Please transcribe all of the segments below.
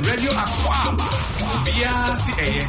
Radio Aquaba. Biasi eye.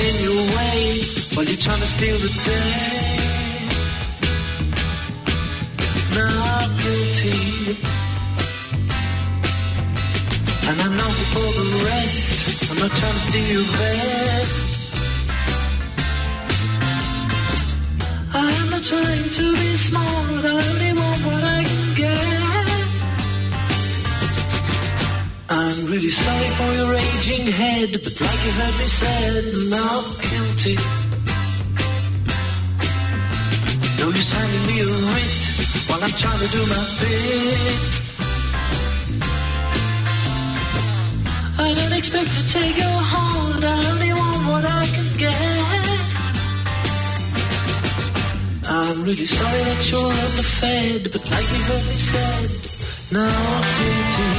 in your way while you're trying to steal the day. Not guilty. And I'm not for the rest. I'm not trying to steal your best. I'm not trying to be smart. I only want what I can get. I'm really sorry for your raging head, but like you heard me said, not guilty. No use handing me a writ while I'm trying to do my bit. I don't expect to take your heart, I only want what I can get. I'm really sorry that you're underfed, but like you heard me said, not guilty.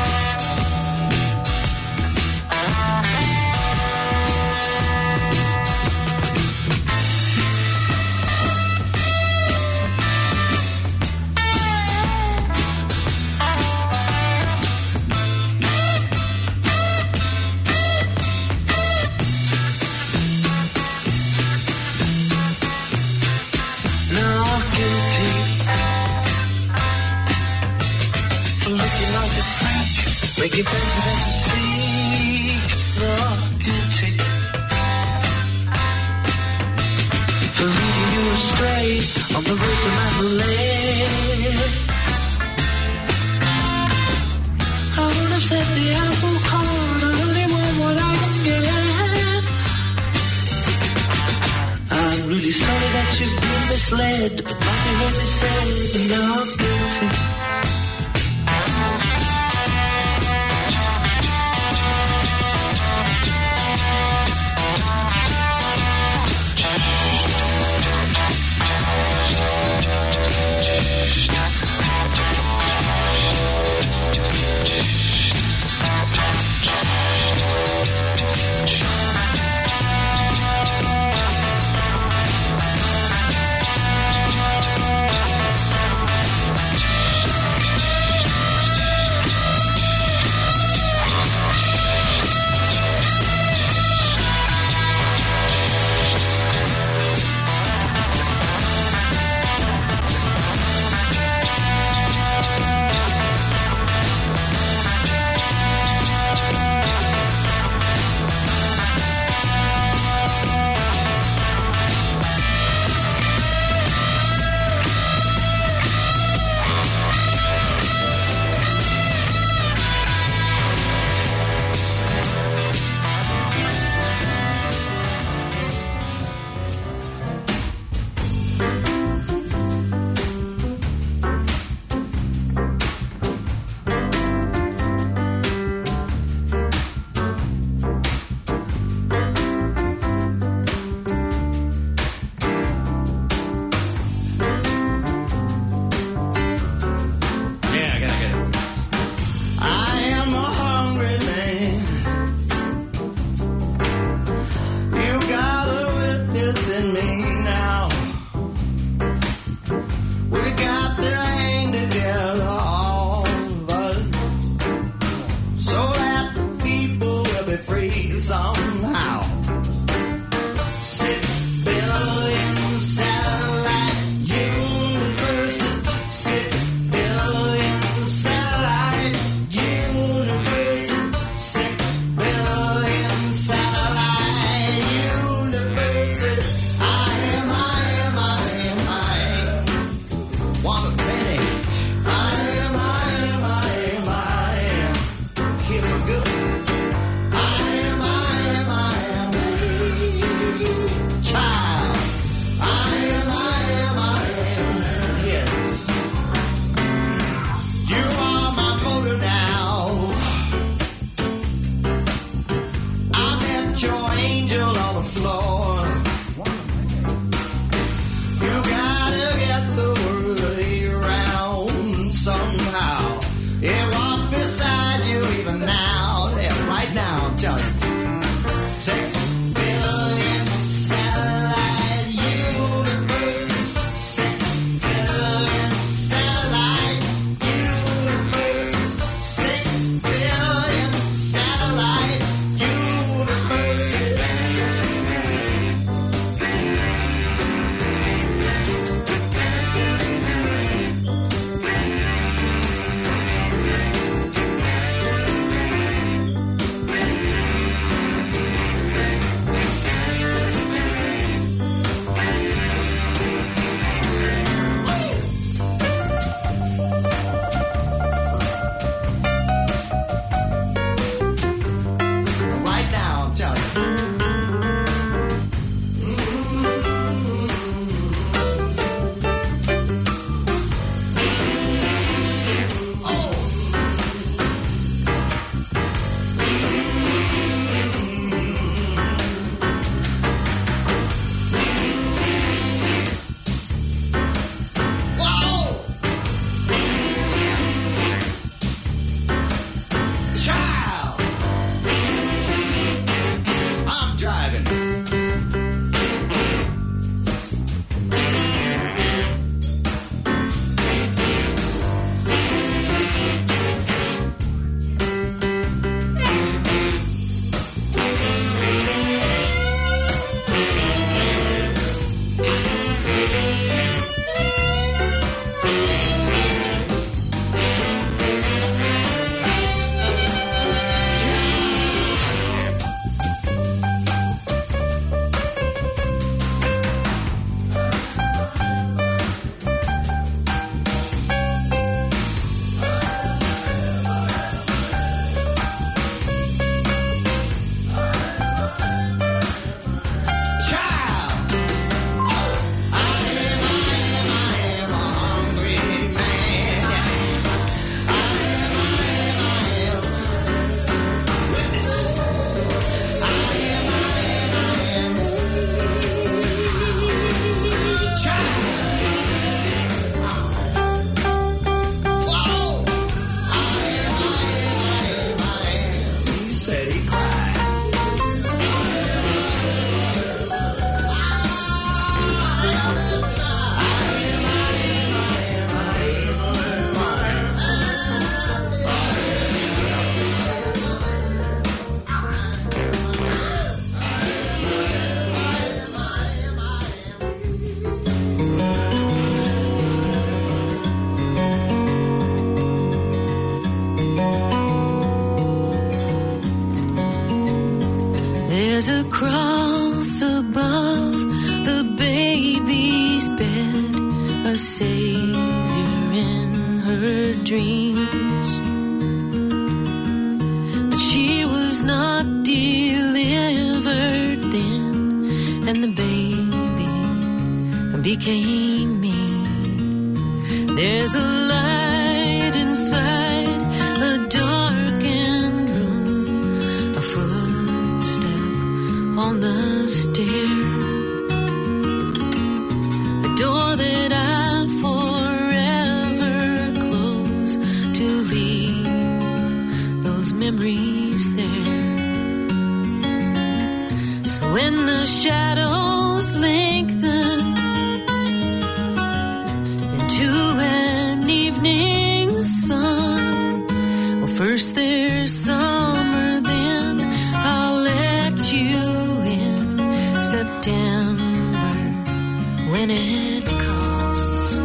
Making friends with ecstasy, not guilty. For leading you astray on the road to Mandalay. I would have said the apple card, I only want what I can get. I'm really sorry that you've been misled, but like you heard me say, not guilty. There's a cross above the baby's bed, a savior in her dreams. But she was not delivered then, and the baby became me. There's a light inside a darkened room, a footstep on the stair, a door that I forever close to leave those memories there. So when the shadows lengthen into an evening sun, well, first there's summer, then I'll let you in September when it comes.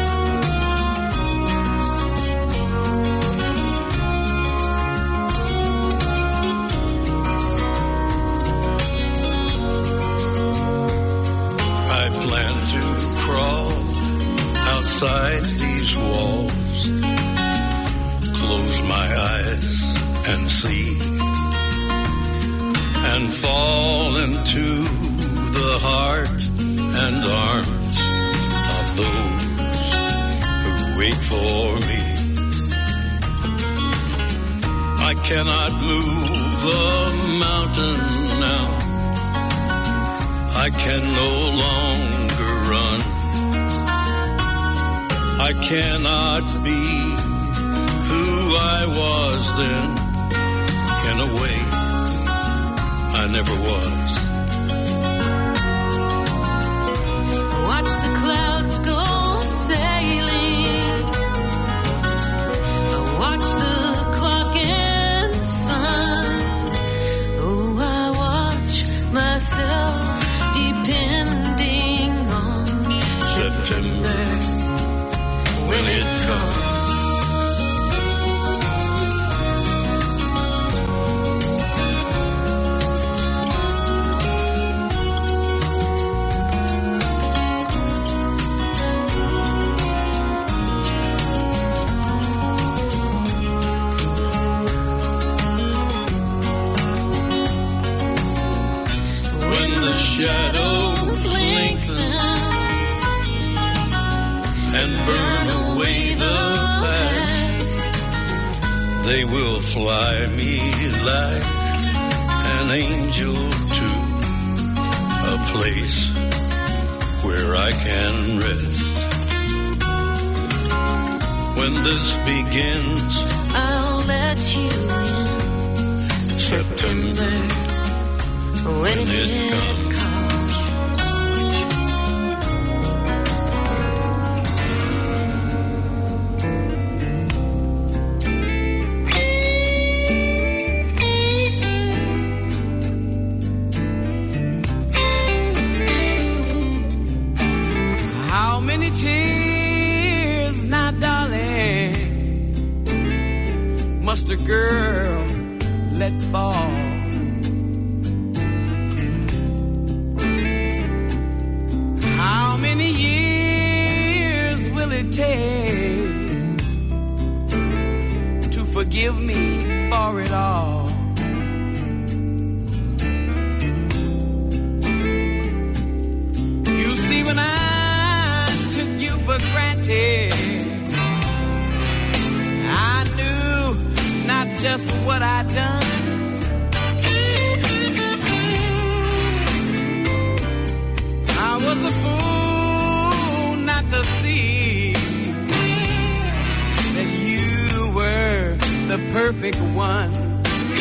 I plan to crawl outside these walls, close my eyes and see, and fall into the heart and arms of those who wait for me. I cannot move the mountain now, I can no longer run, I cannot be who I was then, in a way I never was. Watch the clouds go sailing, watch the clock and sun. Oh, I watch myself depending on September when it comes. When the shadows lengthen and burn away the past, they will fly me like an angel to a place where I can rest. When this begins, I'll let you in September when it it comes. How many tears, now darling, must a girl let fall? How many years will it take to forgive me for it all? You see, when I took you for granted, I knew not just what I'd done. I was a fool not to see that you were the perfect one.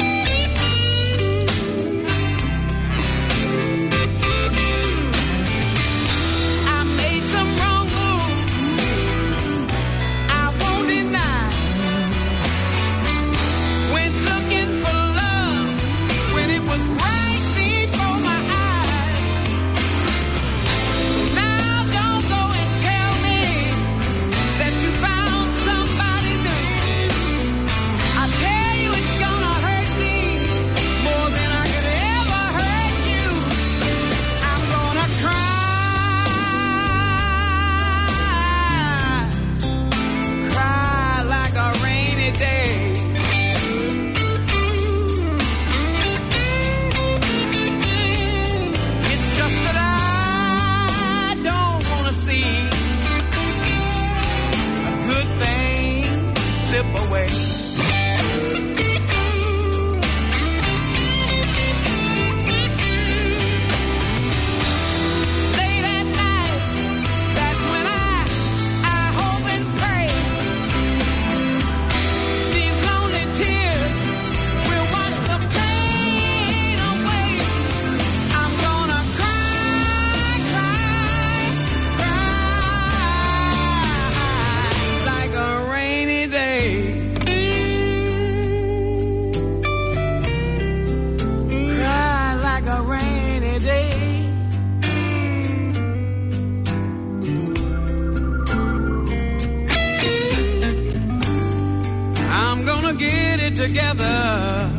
together.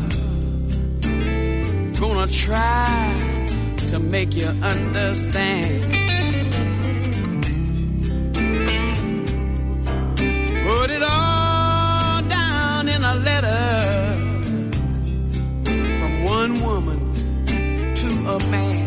Gonna try to make you understand. Put it all down in a letter from one woman to a man.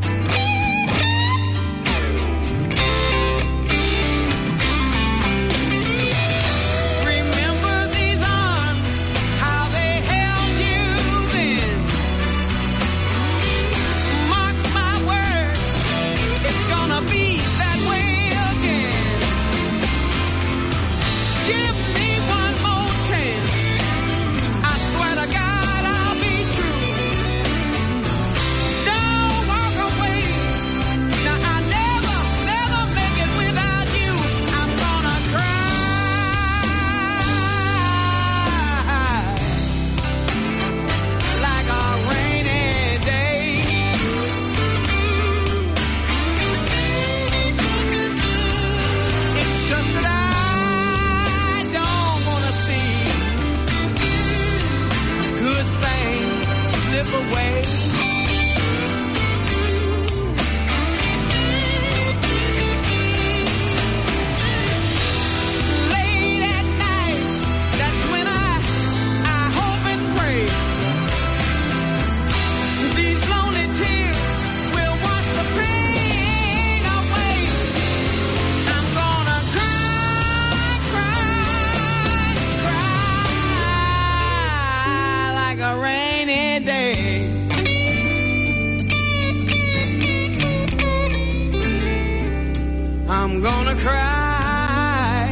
I'm gonna cry,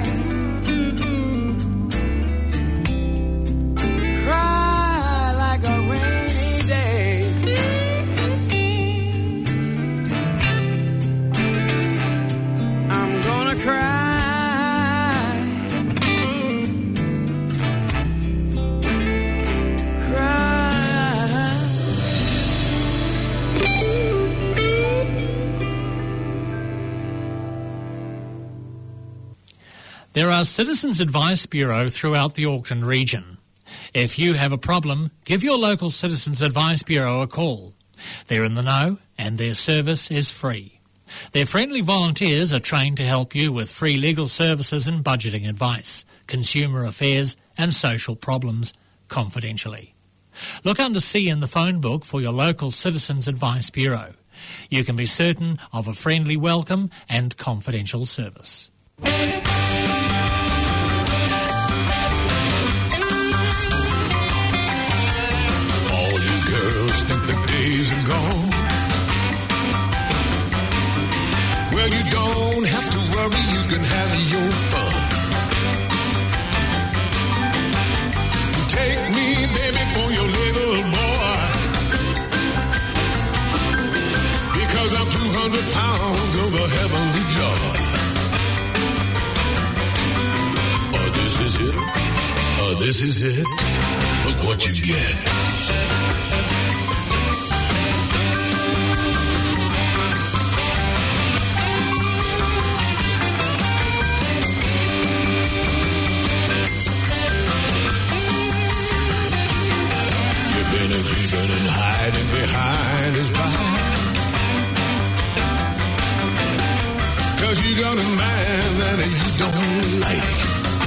cry like a rainy day. I'm gonna cry, cry. There are Citizens Advice Bureau throughout the Auckland region. If you have a problem, give your local Citizens Advice Bureau a call. They're in the know and their service is free. Their friendly volunteers are trained to help you with free legal services and budgeting advice, consumer affairs and social problems confidentially. Look under C in the phone book for your local Citizens Advice Bureau. You can be certain of a friendly welcome and confidential service. Think the days are gone. Well, you don't have to worry, you can have your fun. Take me, baby, for your little boy, because I'm 200 pounds of a heavenly joy. Oh, this is it. Oh, this is it. Look what you get. Creeping and hiding behind his back, 'cause you got a man that you don't like.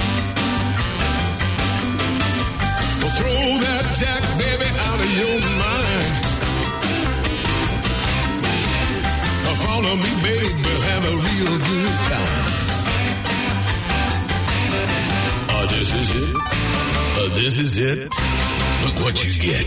Well, throw that jack, baby, out of your mind. Follow me, baby, we'll have a real good time. Oh, this is it. Oh, this is it. Look what you get.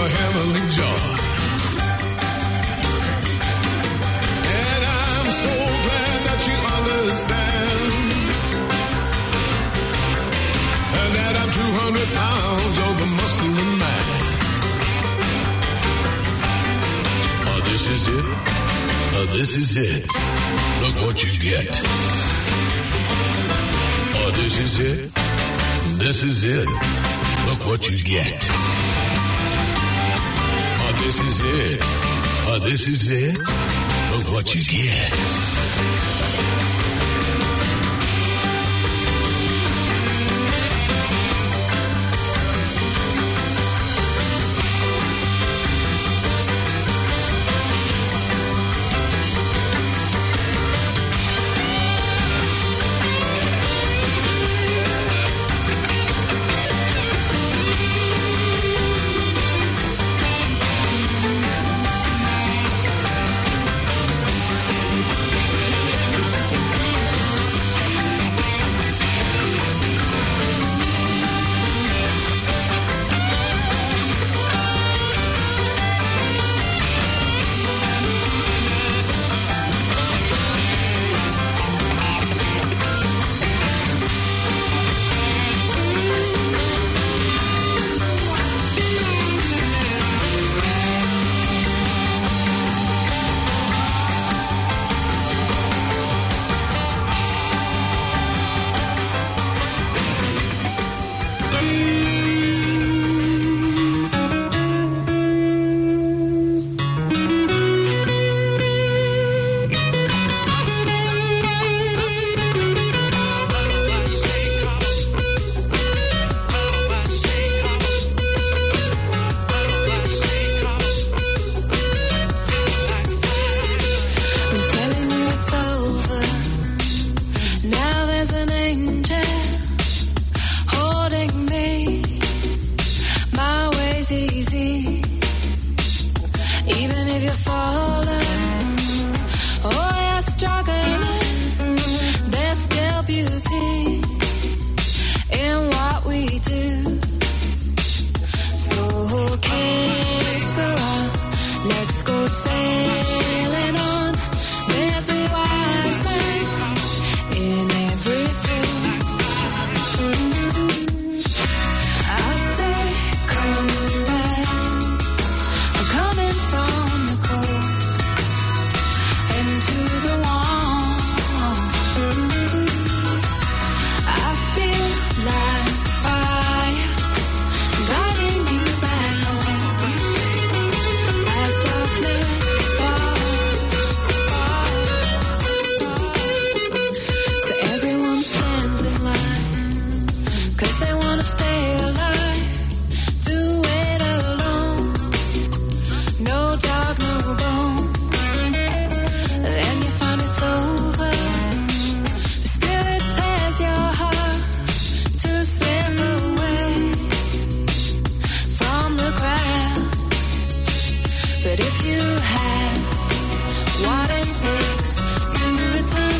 a heavenly joy. And I'm so glad that you understand. And that I'm 200 pounds of the muscle in man. Oh, this is it. Oh, this is it. Look what you get. Oh, this is it. This is it. Look what you get. Oh, this is it. Oh, this is it. Look what you get.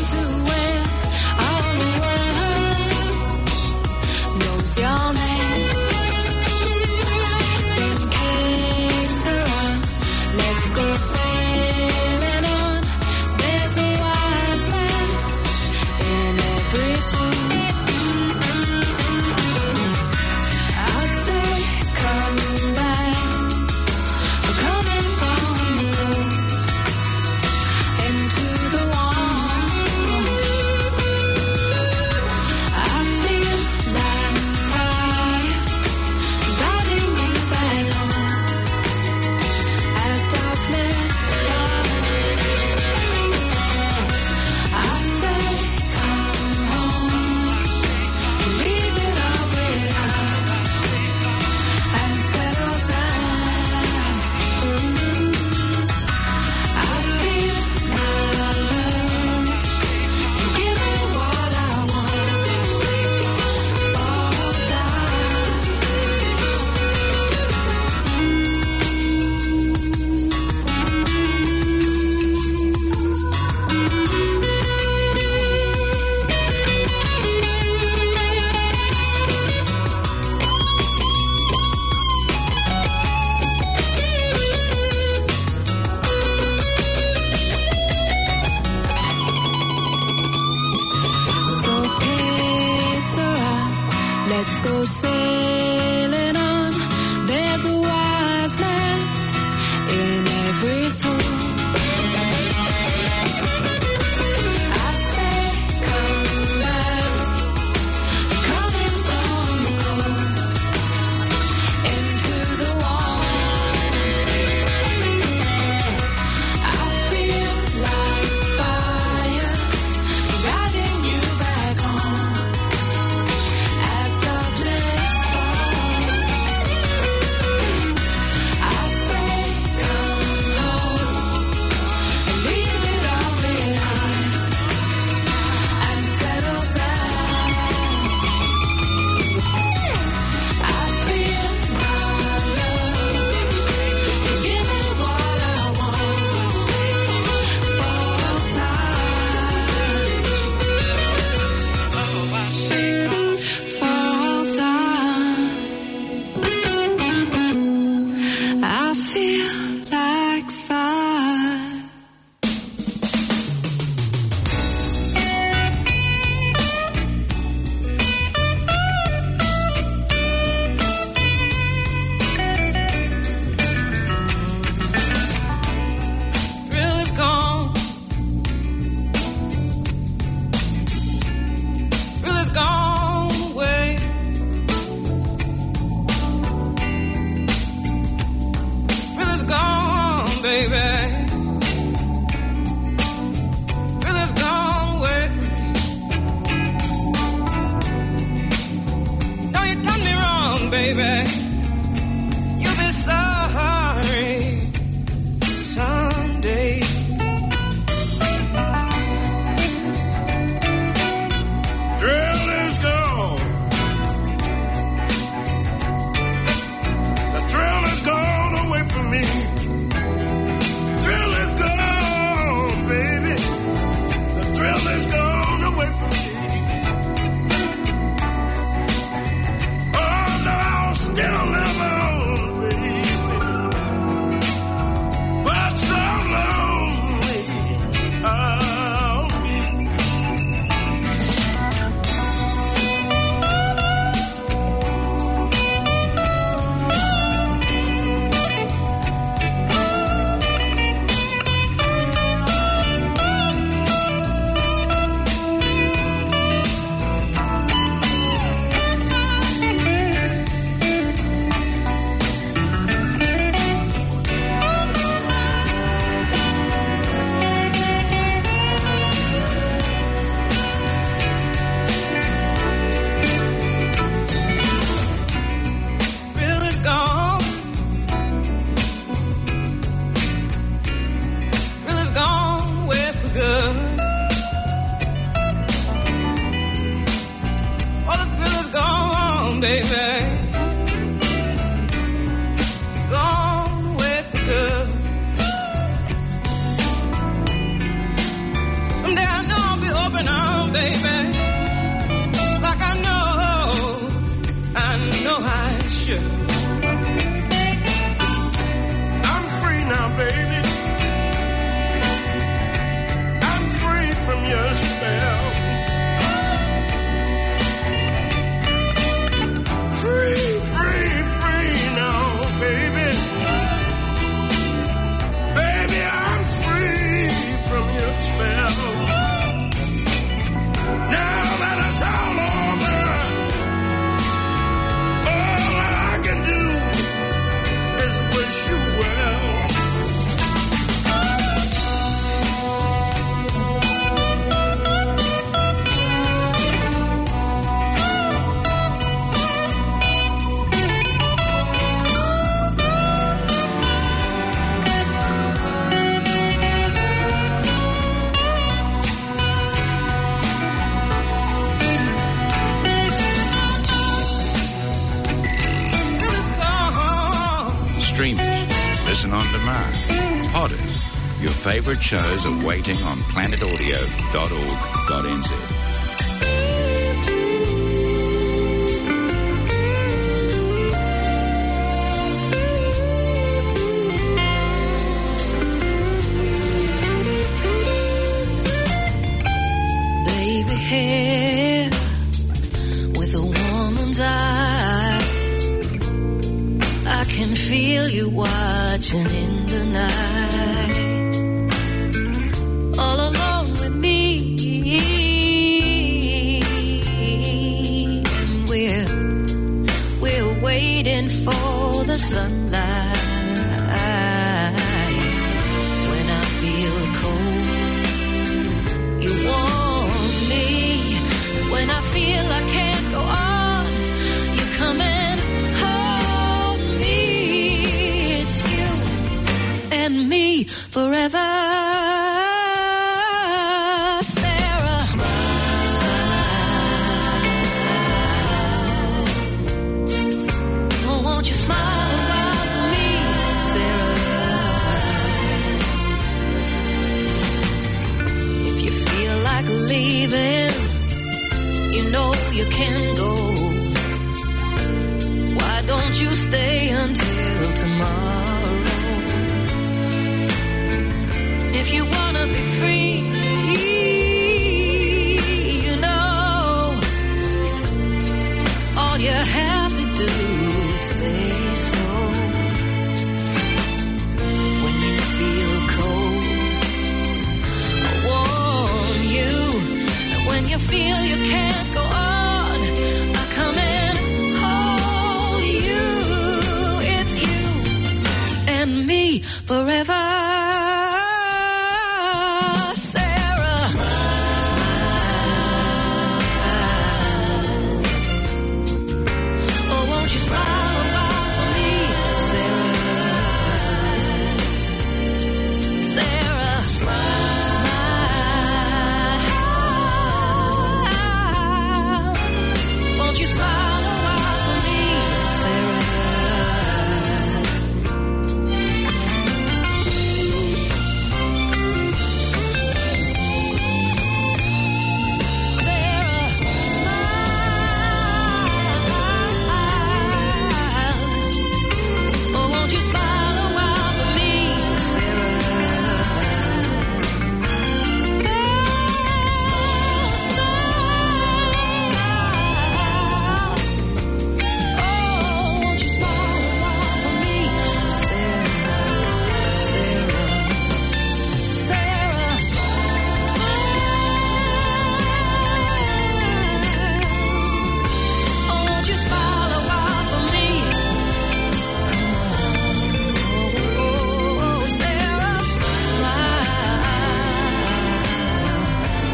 Your name. go sailing on. There's a wise man in every fool. I say, come back, coming from the cold into the warm. I feel like fire guiding you back home as darkness falls. I say, come home and leave it all behind and settle down. I feel my love, you give me what I want for all time. For all time. I feel like fire. Thrill is gone. Thrill is gone away. Thrill is gone, baby. Thrill is gone away from me. No, you done me wrong, baby. You'll be sorry someday. Thrill is gone. The thrill is gone away from me. Thrill is gone, baby. The thrill is gone away from me. Oh, no, I'll still live on, baby. But so lonely I'll be. Thrill is gone. Thrill is gone away for good. Oh, the thrill is gone, baby. It's gone away for good. Someday I know I'll be open arms, baby. It's like I know I should. I'm free now, baby. I'm free from your spell. Free, free, free now, baby. Baby, I'm free from your spell. Now that it's all over, all I can do is wish you well. Thrill is gone. Stream it, listen on demand, pod it. Your favorite shows are waiting on planetaudio.org.nz. Baby hair with a woman's eyes. can feel you watching in the night, all alone with me, and we're waiting for the sunlight. When I feel cold, you warm me. When I feel I can't go on, you come and hold me. It's you and me forever. Sarah, smile, smile. Oh, won't you smile a while for me, Sarah? If you feel like leaving, you know you can go. Why don't you stay until tomorrow? If you wanna be free, you know, all you have to do is say so. When you feel cold, I warm you. And when you feel you can't go on, I come and hold you. It's you and me forever. Sarah, smile. Oh, won't you smile a while for me, Sarah? Sarah, smile, smile. Won't you smile a while for me, Sarah? Sarah, smile. Oh, won't you smile a while for me, Sarah? Smile. Oh, won't you smile a while for me, Sarah? Sarah, Sarah, smile. Oh, won't you smile a while for me? Oh, Sarah, smile.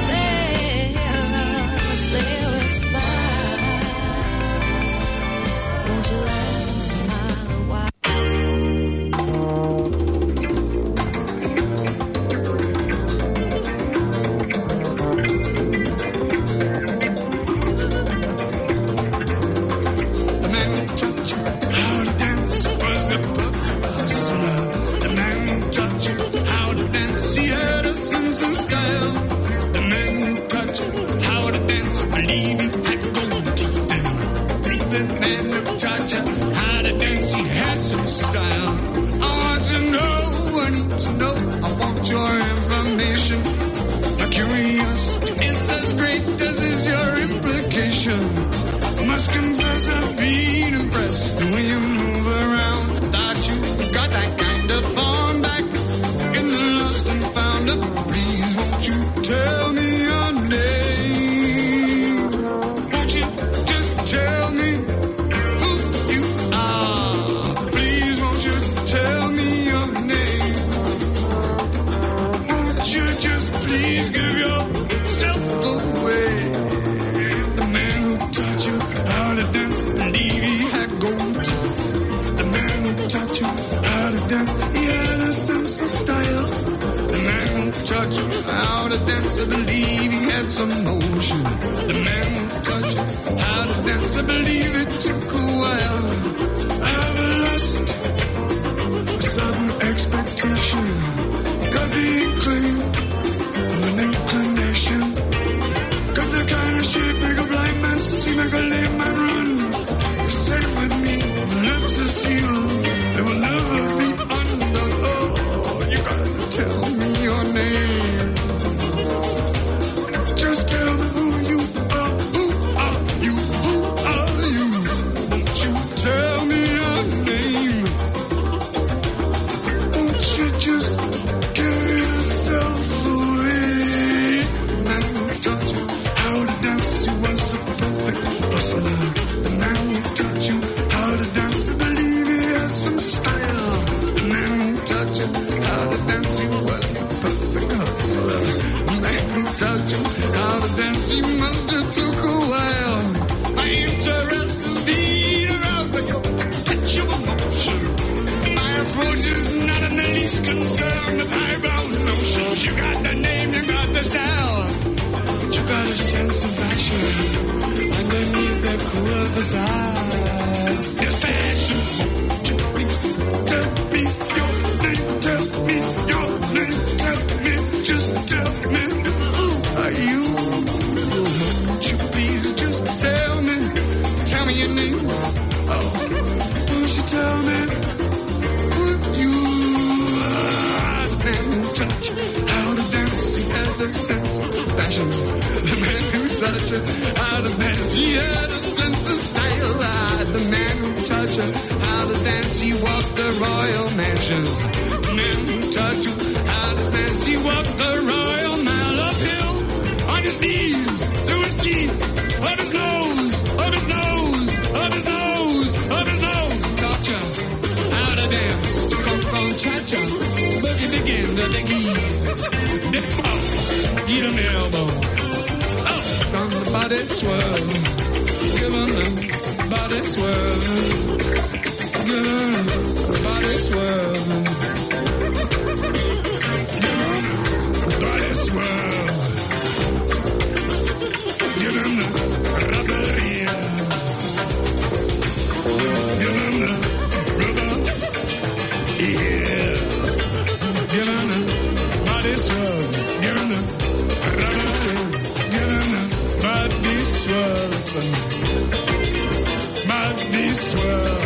Sarah, smile. Won't you laugh and smile a while? The man who taught you how to dance was a perfect hustler. The man who taught you how to dance, he had a sense of style. The man who taught you how to dance, believe he had gold teeth in him. Believe the man who taught you how to dance, he had some style. I want to know, I need to know, I want your information. My curiosity is as great as is your implication. I must confess I've been impressed the way you move around. I thought you got that kind of fun back in the lost and found. Please won't you tell me your name? Won't you just tell me who you are? Please won't you tell me your name? Won't you just please give yourself away? The man who taught you how to dance, believe he had gold teeth. The man who taught you how to dance, he had a sense of style. The man who taught you how to dance, I believe he had some motion. The man who taught you how to dance, I believe it took a while. I've lost a sudden expectation, got the inkling of an inclination, got the kind of shape make a blind man see, make a lame man run. You said it with me, my lips are sealed, they will never be undone. Oh, you gotta tell me your name. Just tell me who you are, who are you, who are you? Won't you tell me your name? other side. It's fashion. Won't you please tell me your name? Tell me your name. Tell me, just tell me who are you? Won't you please just tell me your name? Oh, won't you tell me who you are? The man who taught you how to dance, he had a sense of fashion. The man who taught you how to dance, he had a sense of style. The man who taught you how to dance, he walked the royal mansions. The man who taught you how to dance, he walked the royal mile uphill on his knees, through his teeth, up his nose, up his nose, up his nose, up his nose. Taught you how to dance, kung cha-cha, boogie begin to diggy, dip bop, eat an elbow, oh, from the body swirl, give 'em the body swirl, give 'em the body swirl, give 'em the body swirl, give 'em the rubberia. Give 'em the rubber, yeah. Give 'em the body swirl. Give 'em the rubber, give 'em the body swirl. Body swirl.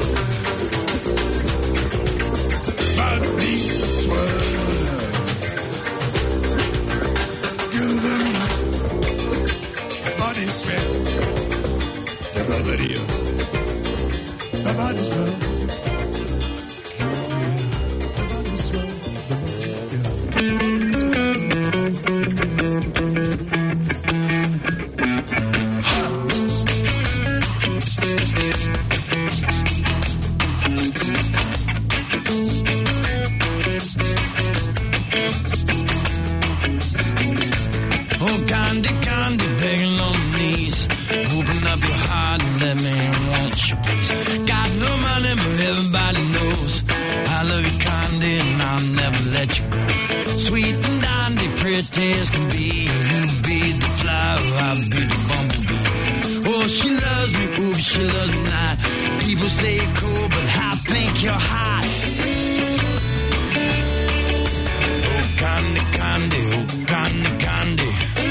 Body swirl. Give 'em the body swirl. The rubberia. The body swirl. The body swirl. Oh, Gandhi, Gandhi, begging on the knees. Open up your heart and let me in, won't you please? Got no money, but everybody knows I love you, Gandhi, and I'll never let you go. Sweet and dandy, pretty as can be. You be the flower, I'll be the bumblebee. Oh, she loves me, ooh, she loves me not. People say you're cool, but I think you're hot. Oh, Gandhi, Gandhi, oh, Gandhi, Gandhi.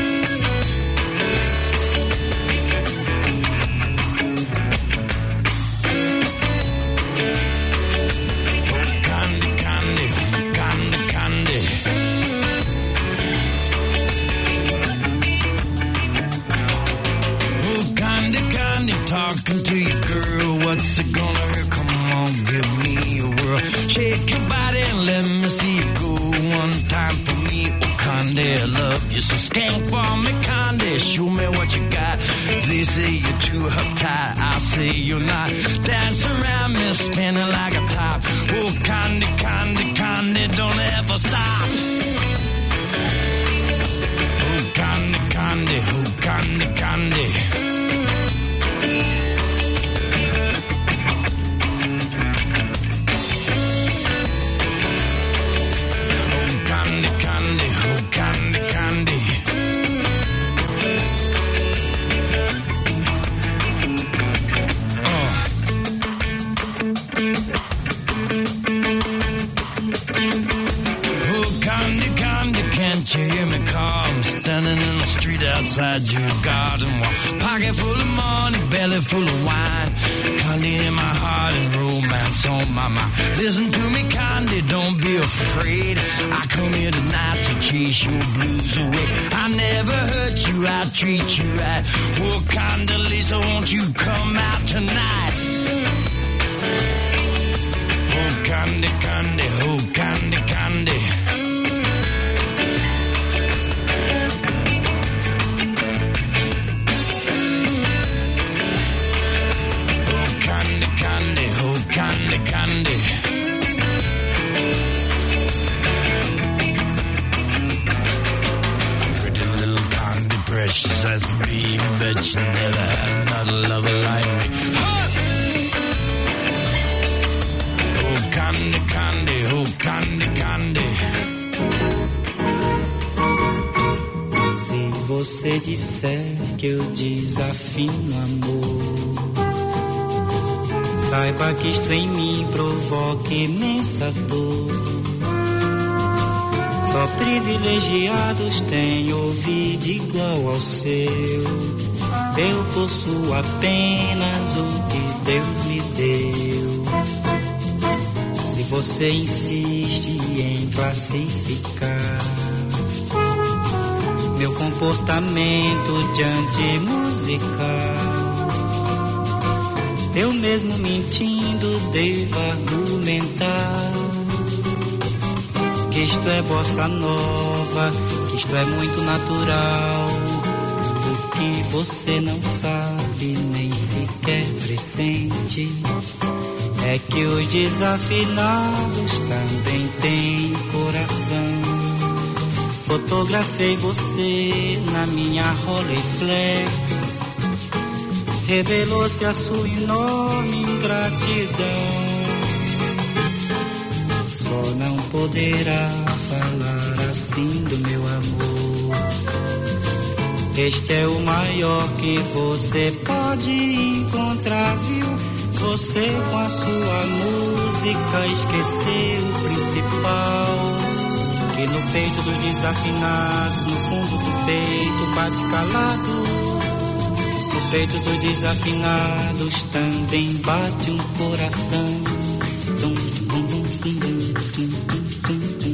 Talking to you, girl, what's it gonna hurt? Come on, give me a whirl. Shake your body and let me see you go one time for me. Oh, Candy, I love you, so skank for me, Candy. Show me what you got. They say you're too uptight, I say you're not. Dance around me, spinning like a top. Oh, Candy, Candy, Candy, don't ever stop. Oh, Candy, Candy, oh, Candy, Candy. Outside your garden wall, pocket full of money, belly full of wine, Candy in my heart and romance on my mind. Listen to me, Candy, don't be afraid. I come here tonight to chase your blues away. I never hurt you, I treat you right. Oh, Candelisa, won't you come out tonight? Oh, Candy, Candy, oh, Candy, Candy. Candy, oh, Candy, Candy. Pretty little Candy, precious as can be. Bet you never had another lover like me. Huh! Oh, Candy, Candy, oh, Candy, Candy. Se você disser que eu desafio amor, Saiba que isto em mim provoca imensa dor. Só privilegiados têm ouvido igual ao seu. Eu possuo apenas o que Deus me deu. Se você insiste em classificar meu comportamento diante musical, eu mesmo mentindo devo argumentar que isto é bossa nova, que isto é muito natural. O que você não sabe nem sequer pressente é que os desafinados também têm coração. Fotografei você na minha Rolleiflex, revelou-se a sua enorme ingratidão. Só não poderá falar assim do meu amor. Este é o maior que você pode encontrar, viu? Você com a sua música esqueceu o principal, que no peito dos desafinados, no fundo do peito bate calado. No peito dos desafinados também bate um coração. Tum, tum, tum, tum, tum, tum, tum, tum,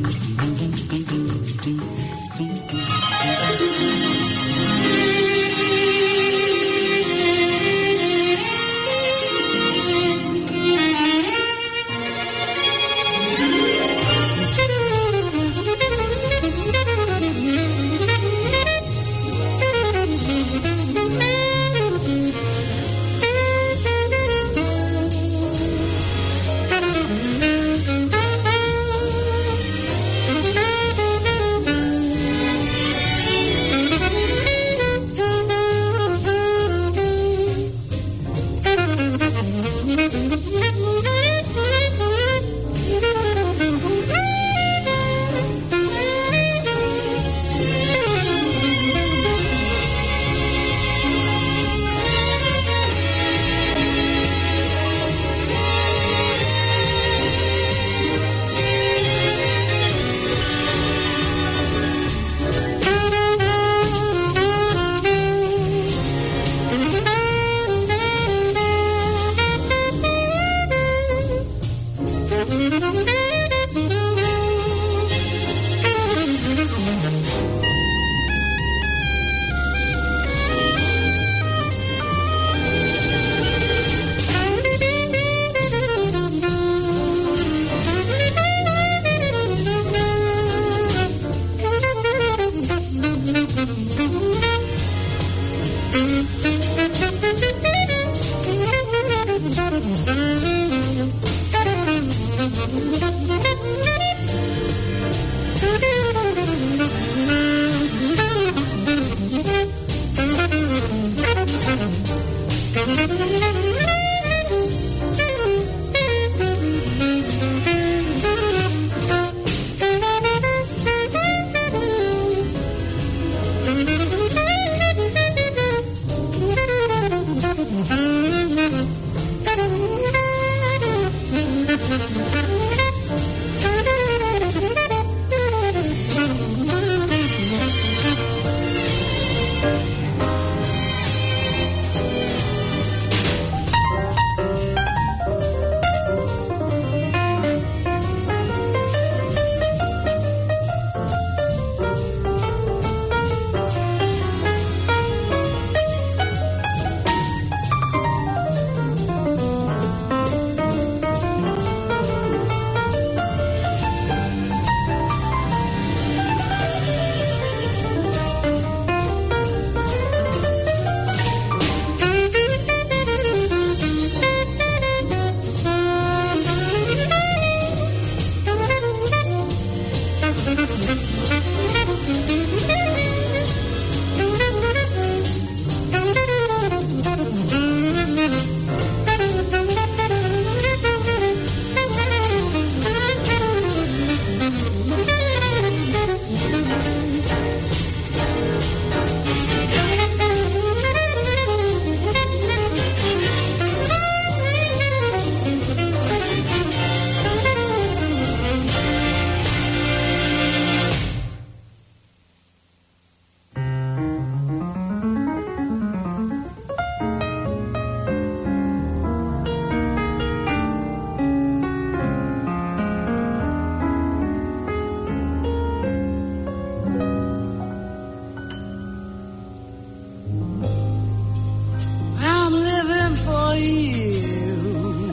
you.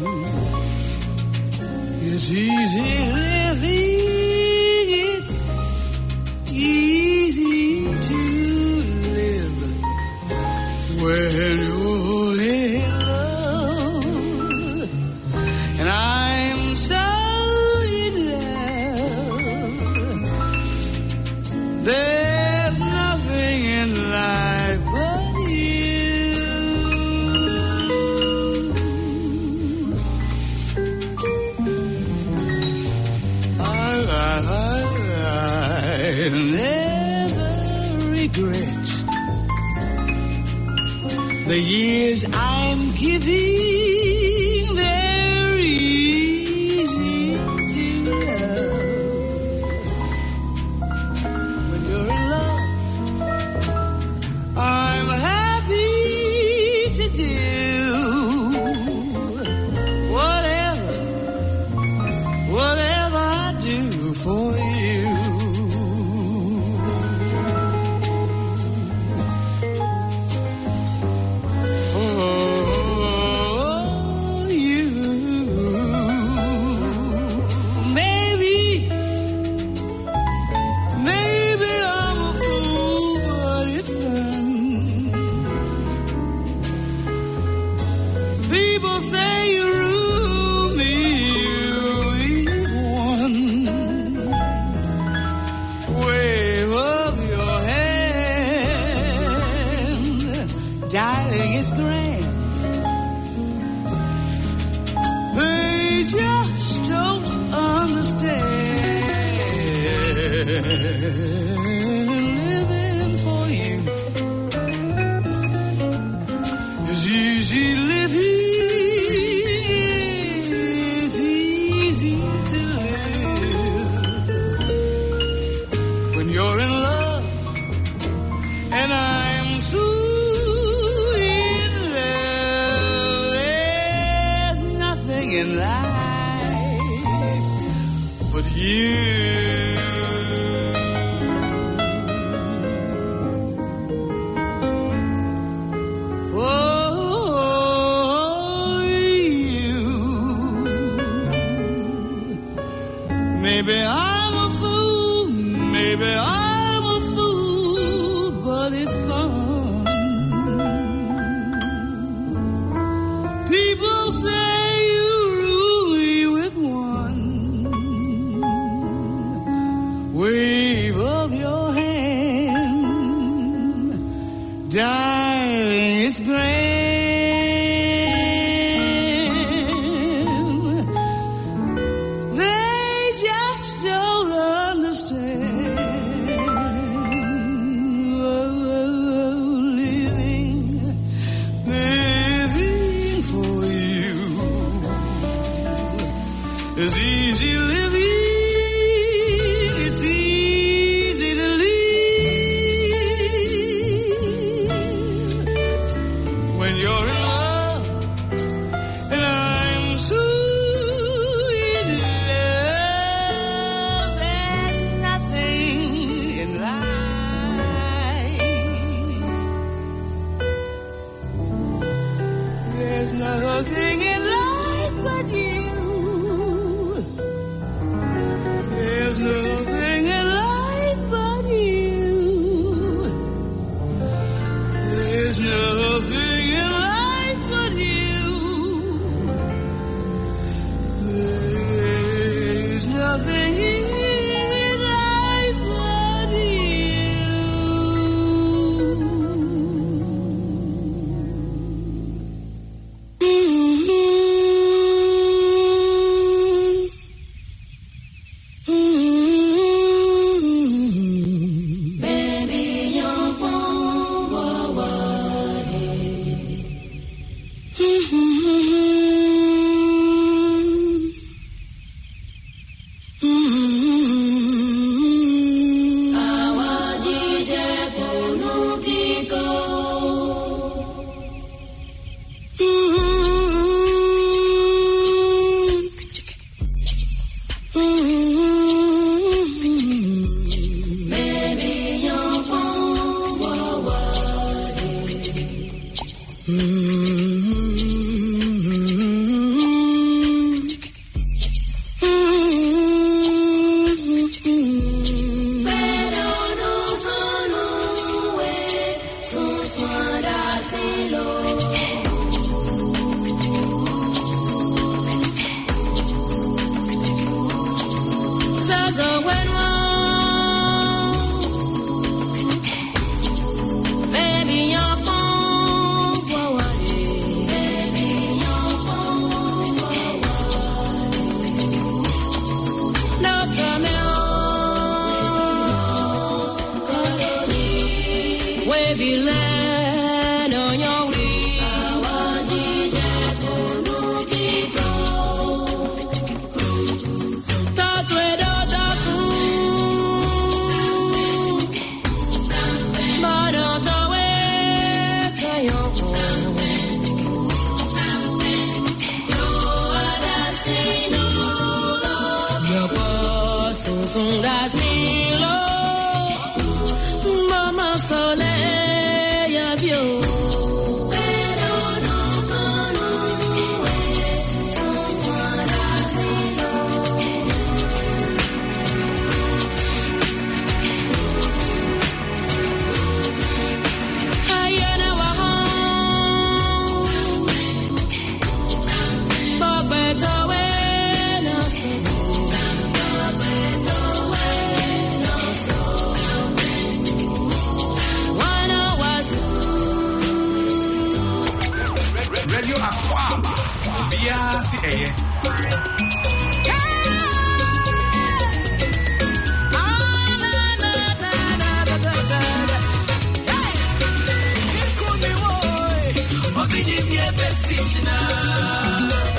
It's easy living, it's easy to live when you're in love. And I'm so in love. There's nothing in life but you. I'll never regret the years I'm giving. They're easy to love. When you're in love, I'm happy to do whatever I do for you. Darling, it's grand. They just don't understand. Living for you is easy living. It's easy to live when you're in love, and I'm so in life but you. For you. Maybe I'm a fool, maybe I'm a fool, but it's fun. People say wave of your hand, darling, it's grand. They just don't understand. Living for you is easy living. Nothing in life but you. There's nothing in life but you. There's nothing in life but you. There's nothing in life but you. Radio Aquaba. Biasi eye. Hey!